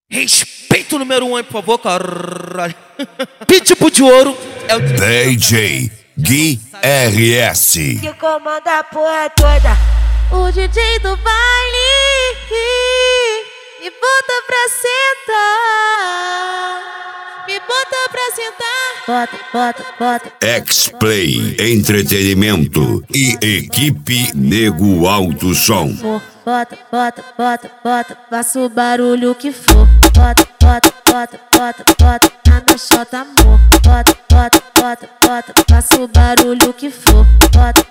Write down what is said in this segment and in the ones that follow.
Respeito o número 1 aí, por favor, caralho. Pitbull de ouro é o DJ Gui RS. Que comanda a porra toda. O DJ do baile me bota pra sentar, me bota pra sentar. Bota. X-Play Entretenimento e equipe Nego Alto Som. Bota, faça o barulho que for. Bota, na minha chota, amor. Bota, faça o barulho que for. Bota,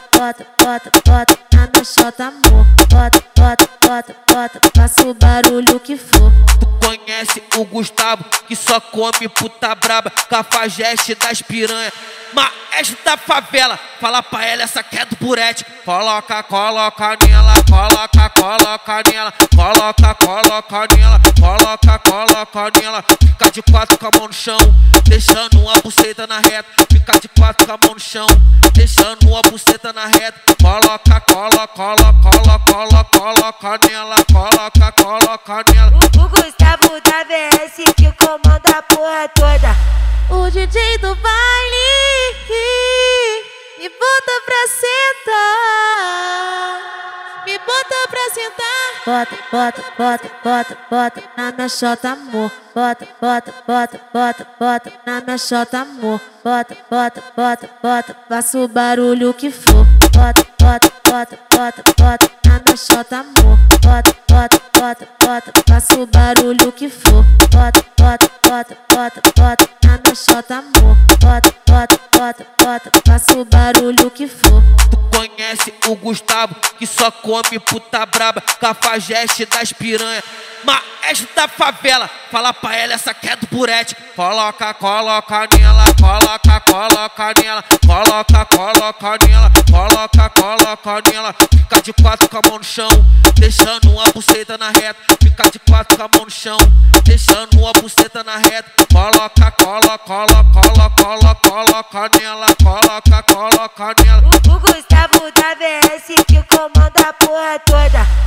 na minha chota, amor. Bota, faça o barulho que for. Tu conhece o Gustavo, que só come puta braba, cafajeste das piranha, maestro da favela. Fala pra ela, essa que é do Purete. Coloca nela, coloca nela, coloca nela. Fica de quatro com a mão no chão, deixando uma buceta na reta. Fica de quatro com a mão no chão, deixando uma buceta na reta. Coloca nela, coloca nela. O Gustavo da VS que comanda a porra toda. O DJ do baile me bota pra sentar, me bota pra sentar. Bota na minha chota, amor. Bota na minha chota, amor. Bota, faça o barulho que for. Bota na minha chota, amor. Bota, faça o barulho que for. Bota na minha chota, amor. Bota, faça o barulho que for. Tu conhece o Gustavo, que só come puta braba, cafajeste das piranha, maestro da favela. Fala pra ela, essa que é do Purete. Coloca nela, coloca nela, coloca nela. Fica de quatro com a mão no chão, deixando uma buceta na reta. Fica de quatro com a mão no chão, deixando uma buceta na reta. Coloca nela, coloca nela. O Gustavo da VS que comanda a porra toda.